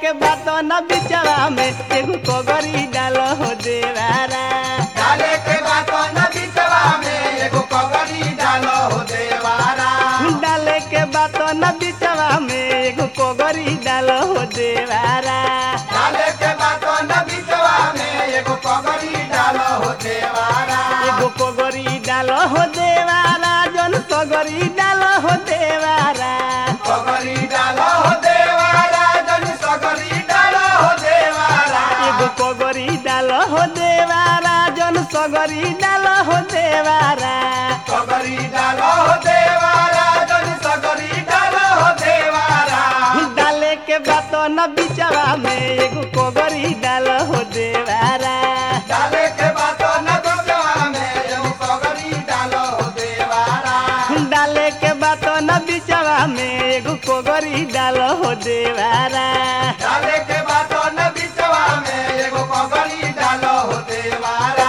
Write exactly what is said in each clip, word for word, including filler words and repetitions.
के बात न बिचवा में एगो कोगरी डालो हो देवारा। डाले के बात न बिचवा में एगो कोगरी डालो हो देवारा। डाले के बात न बिचवा में एगो कोगरी डालो हो देवारा। डाले के बात न बिचवा में एगो कोगरी डालो हो देवारा। एगो कोगरी डालो हो देवारा जन सगरी डालो हो देवारा। कोगरी डालो हो देवारा जन सगरी डालो हो देवारा। एगो कोगरी डालो हो देवारा जन सगरी डालो हो देवारा। कोगरी डालो हो देवारा जन सगरी डालो हो देवारा। डाले के बात न बिचवा में एगो कोगरी डालो हो देवारा। डाले के बात न बिचवा में एगो कोगरी डालो हो देवारा। डाले के बात न बिचवा में एगो कोगरी डालो हो देवारा। डाले के बात न बिचवा में एगो कोगरी डालो हो देवारा।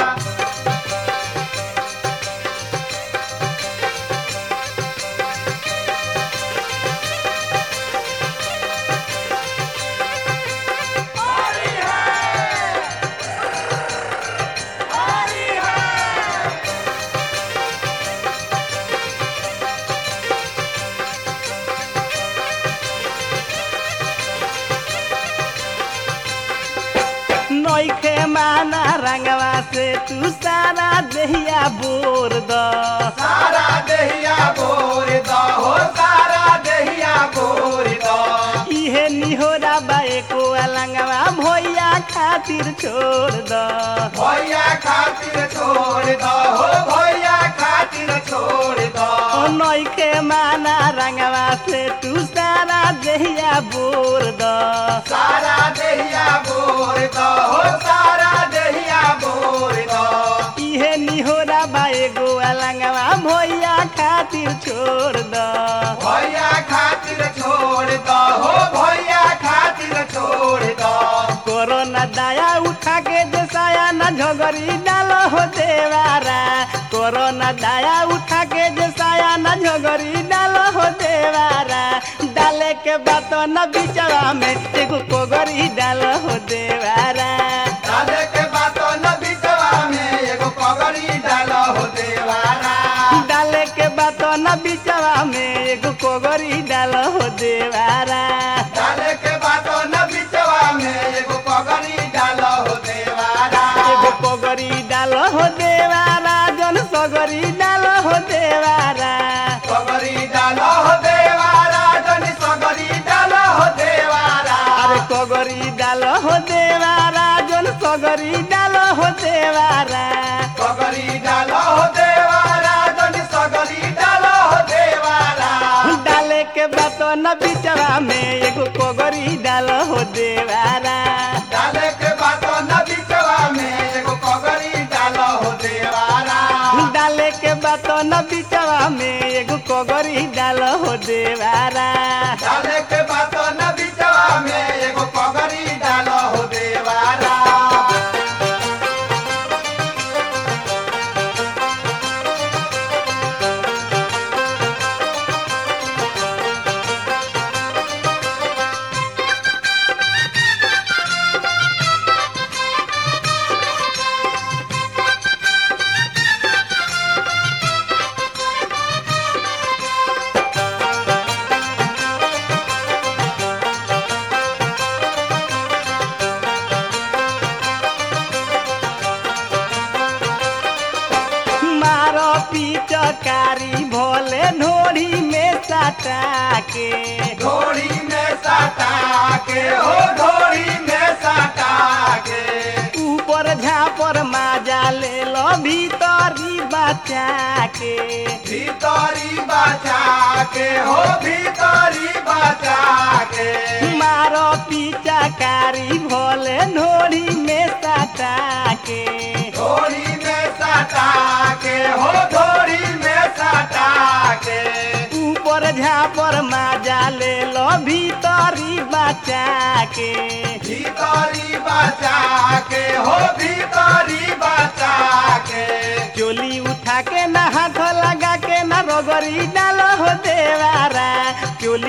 नइखे माना रंगवा से तू सारा देहिया बोर द। सारा देहिया बोर दो हो सारा देहिया बोर दो। इहे निहोरा बाए को अलंगवा भैया खातिर छोड़ द। भैया खातिर छोड़ दो हो भैया खातिर छोड़ दो। ओ नइखे माना रंगवा से तू सारा देहिया बोर द। सारा देहिया बोर दो हो सारा देहिया बोर दो। इहे निहोरा बाए गो अलंगवा भैया खातिर छोड़ द। भैया खातिर छोड़ दो हो भैया खातिर छोड़ दो। कोरोना दाया उठा के जसाया न झगरी डालो हो देवारा। कोरोना दाया उठा के जसाया न झगरी डालो हो देवारा। डाले के बात न बिचवा में एगो कोगरी डालो हो देवारा। डाले के बात न बिचवा में एगो कोगरी डालो हो देवारा। डाले के बात न बिचवा में एगो कोगरी डालो हो देवारा। डाले के बात न बिचवा में एगो कोगरी डालो हो देवारा। एगो कोगरी डालो हो देवारा जन सगरी डालो हो देवारा। कोगरी डालो हो देवारा जन सगरी डालो हो देवारा। अरे कोगरी डालो हो देवारा जन सगरी डालो हो देवारा। कोगरी डालो हो देवारा जन सगरी डालो हो देवारा। डाले के बात न बिचवा में एगो कोगरी डालो हो देवारा। डाले के बात न बिचवा में एगो कोगरी डालो हो देवारा। डाले के बात न बिचवा में एगो कोगरी डालो हो देवारा। डाले के बात न बिचवा में एगो कोगरी डालो हो देवारा। मारो पिचकारी भोले ढोरी में सटा के। ढोरी में सटा के हो ढोरी में सटा के। ऊपर झापर माजा ले लो भीतरी बचा के। भीतरी बचा के हो भीतरी बचा के। मारो पिचकारी भोले ढोरी में सटा के। ढोरी में सटा के हो ढोरी में सटा के। ऊपर झापर माजा ले लो भीतरी बचा के। भीतरी बचा के हो भीतरी बचा के। चोली उठा के ना हाथ लगा के ना रगरी डालो हो देवारा। चोली उठा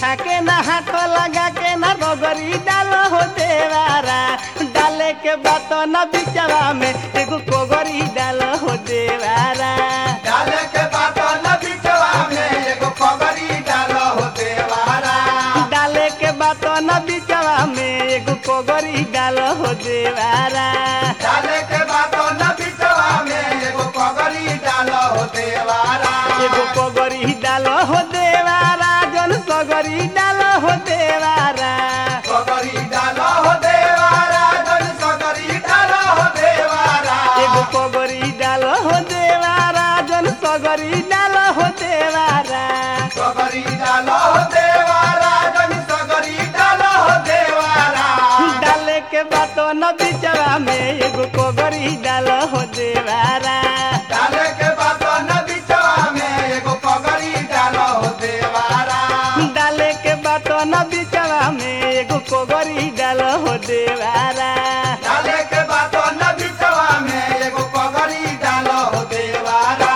उठा के ना हाथ लगा के ना रगरी डाल हो देवारा डाले के बात न बिचवा में एगो कोगरी डाल हो देवारा डाले के बात न बिचवा में एगो कोगरी डाल हो देवारा डाले के बात न बिचवा में एगो कोगरी डाल हो देवारा डाले के बात न बिचवा में एगो कोगरी डाल हो देवारा एगो कोगरी डाल हो देवारा जन सगरी डाल हो देवारा कोगरी डाल हो देवारा जन सगरी डाल हो देवारा एगो कोगरी डाल हो देवारा जन सगरी डाल हो देवारा कोगरी डाल हो देवारा जन सगरी डाल हो देवारा डाले के बात न बिचवा में एगो कोगरी डाल हो देवारा डाले के बात न बिचवा में एगो कोगरी डाल हो देवारा डाले के बात न बिचवा में एगो कोगरी डाल हो देवारा डाले के बात न बिचवा में एगो कोगरी डाल हो देवारा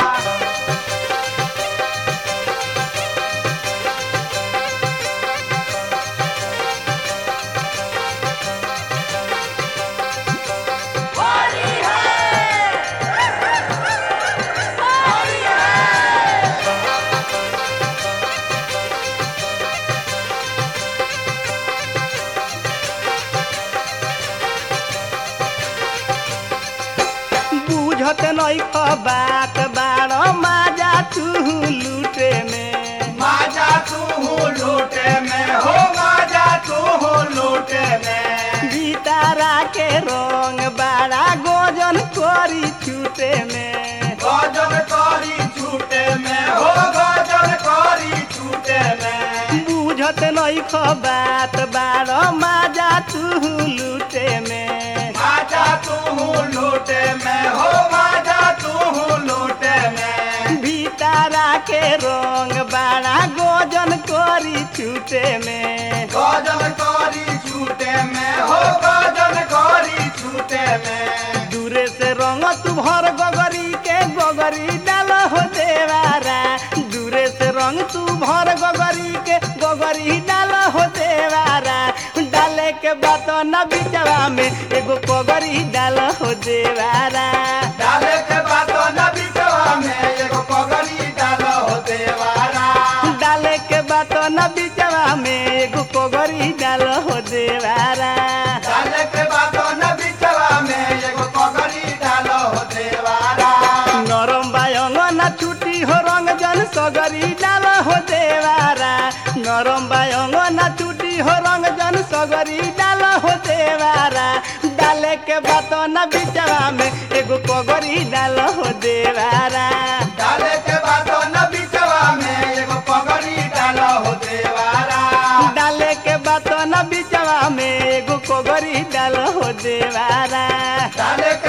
बुझत नहीं बात बारो माजा तू लूटे में माजा तू लूटे में हो माजा तू लूटे में गीतारा के रंग बाड़ा गोजन करी छूटे में गजन करी छूटे में हो गजन करी छूटे में बुझत नहीं बात बारो माजा तू लूटे में माजा तू लूटे में हो माजा तू लूटे में भीतारा के रंग बाड़ा गोजन करी छूटे में गजन करी छूटे में हो गजन करी छूटे में दूरे से रंग तू भर गगरी के गगरी डाल हो देवारा दूरे से रंग तू भर गगरी के गगरी डाल हो देवारा डाले के बात न बिचवा में एगो कोगरी डाल हो देवारा डाले के बात न बिचवा में एगो कोगरी डाल हो देवारा डाले के बात न बिचवा में एगो कोगरी डाल हो देवारा डाले के बात न बिचवा में एगो कोगरी डाल हो देवारा नरम बायंग न छुटी हो रंग जन सगरी डाल हो देवारा नरम बायंग न छुटी हो रंग जन सगरी डाल हो देवारा डाले के बात न बिचवा में एगो कोगरी डाल हो देवारा डाले के बात न बिचवा में एगो कोगरी डाल हो देवारा डाले के बात न बिचवा में एगो कोगरी डाल हो देवारा डाले